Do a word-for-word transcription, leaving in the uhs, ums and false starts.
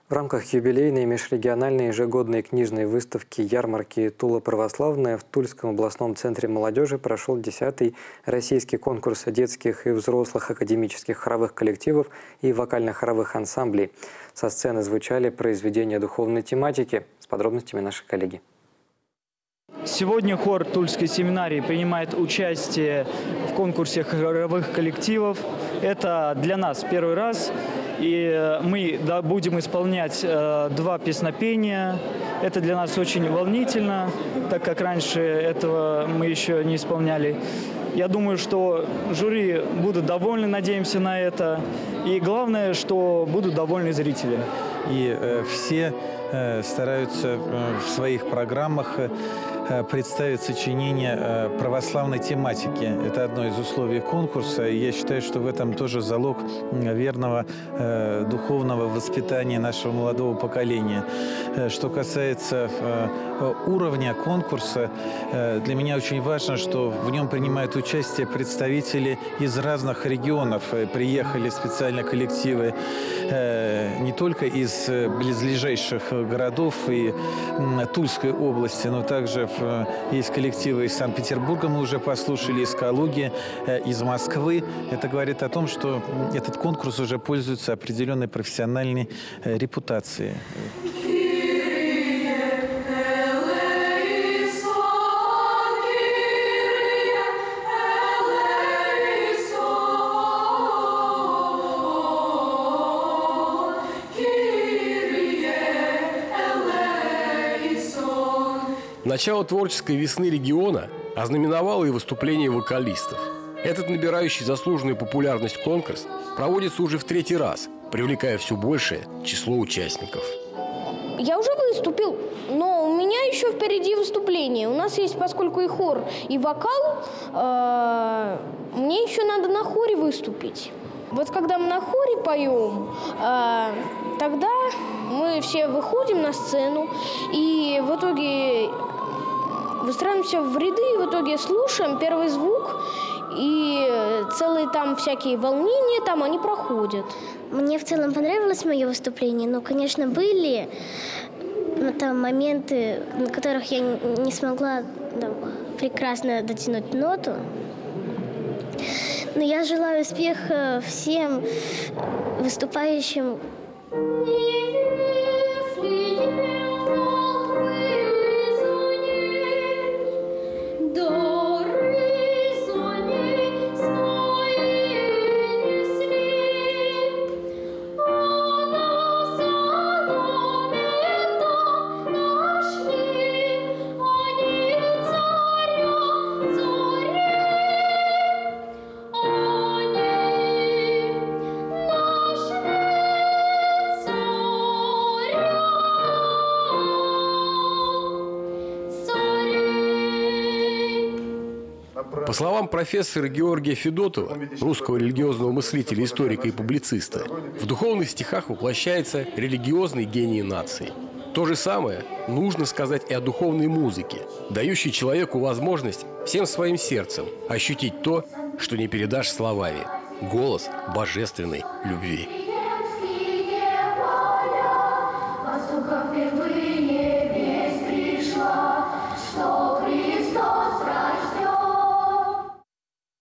В рамках юбилейной межрегиональной ежегодной книжной выставки ярмарки «Тула православная» в Тульском областном центре молодежи прошел десятый российский конкурс детских и взрослых академических хоровых коллективов и вокально-хоровых ансамблей. Со сцены звучали произведения духовной тематики. С подробностями наши коллеги. Сегодня хор Тульской семинарии принимает участие в конкурсе хоровых коллективов. Это для нас первый раз. И мы будем исполнять два песнопения. Это для нас очень волнительно, так как раньше этого мы еще не исполняли. Я думаю, что жюри будут довольны, надеемся на это. И главное, что будут довольны зрители. И э, все э, стараются э, в своих программах э, представить сочинение э, православной тематики. Это одно из условий конкурса. И я считаю, что в этом тоже залог верного э, духовного воспитания нашего молодого поколения. Э, что касается э, уровня конкурса, э, для меня очень важно, что в нем принимают участие представители из разных регионов. Э, приехали специально коллективы э, не только из близлежащих городов и Тульской области, но также есть коллективы из Санкт-Петербурга, мы уже послушали, из Калуги, из Москвы. Это говорит о том, что этот конкурс уже пользуется определенной профессиональной репутацией. Начало творческой весны региона ознаменовало и выступление вокалистов. Этот набирающий заслуженную популярность конкурс проводится уже в третий раз, привлекая все большее число участников. Я уже выступил, но у меня еще впереди выступление. У нас есть, поскольку и хор, и вокал, э, мне еще надо на хоре выступить. Вот когда мы на хоре поем, э, тогда мы все выходим на сцену, и в итоге выстраиваемся в ряды, и в итоге слушаем первый звук, и целые там всякие волнения, там они проходят. Мне в целом понравилось мое выступление, но, конечно, были там моменты, на которых я не смогла там прекрасно дотянуть ноту. Но я желаю успеха всем выступающим. По словам профессора Георгия Федотова, русского религиозного мыслителя, историка и публициста, в духовных стихах воплощается религиозный гений нации. То же самое нужно сказать и о духовной музыке, дающей человеку возможность всем своим сердцем ощутить то, что не передашь словами – голос божественной любви.